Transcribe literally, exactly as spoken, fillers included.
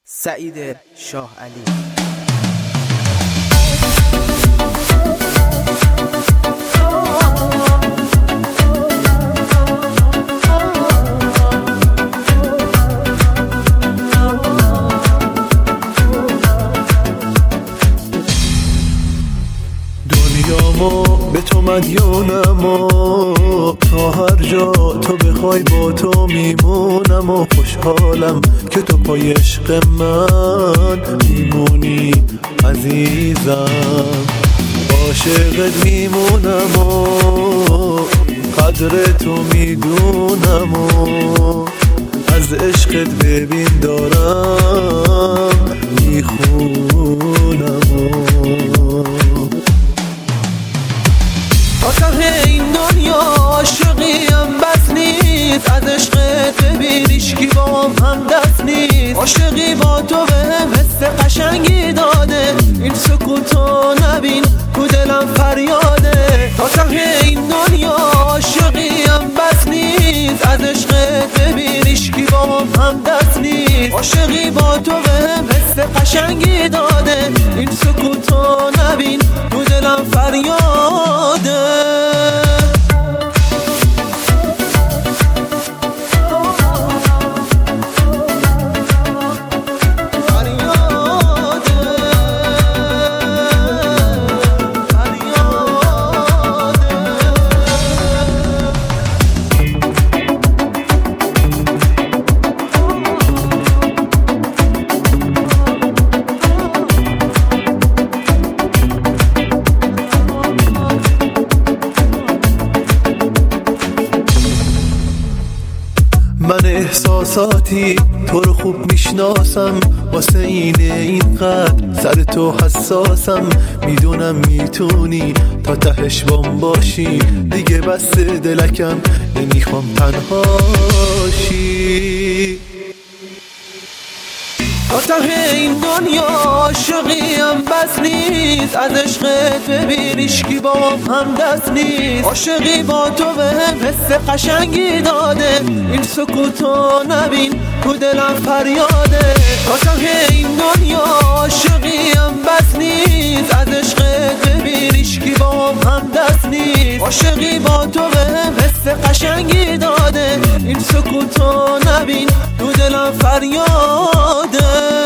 سعید شاه علی. دنیامو به تو مدیونم و تا هر جا تو بخوای با تو میمونم و خوشحالم که تو پای عشق من میمونی عزیزم. عاشقت میمونم و قدر تو میدونم و از عشقت ببین دارم میخونم تا ته این دنیا عاشقیم بس نیست، از عشقت ببین ایشکی با هم دست نیست. عاشقی با تو بهم حس قشنگی داده، این سکوتو نبین تو دلم فریاده. تا ته این دنیا عاشقیم بس نیست، از عشقت ببین ایشکی با هم دست نیست. عاشقی با تو بهم حس قشنگی داده، این سکوتو نبین تو دلم فریاده. من احساساتی تو رو خوب میشناسم، واسه اینه اینقدر سر تو حساسم. میدونم میتونی تا تهش بام باشی، دیگه بس دلکم نمیخوام تنهاشی. تا ته این دنیا عاشقیم بس نیست، از عشقت ببین ایشکی با هم دست نیست. عاشقی با تو بهم حس قشنگی داده، این سکوتو نبین تو دلم فریاده. تا ته این دنیا عاشقیم بس نیست، از عشقت ببین ایشکی با هم دست نیست. عاشقی با تو بهم حس قشنگی داده، این سکوتو نبین تو دلم فریاده.